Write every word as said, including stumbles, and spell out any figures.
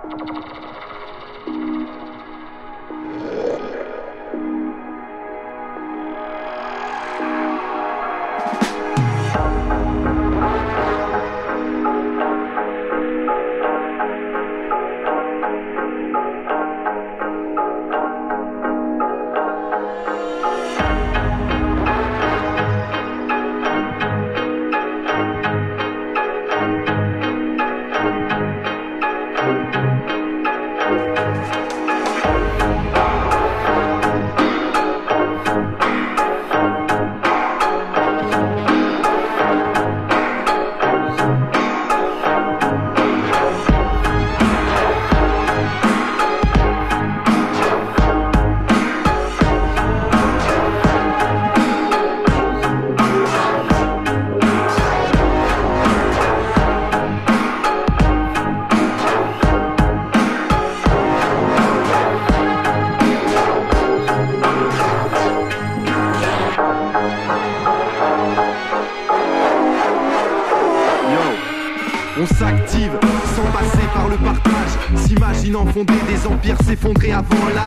On s'active sans passer par le partage, s'imaginant fonder des empires, s'effondrer avant la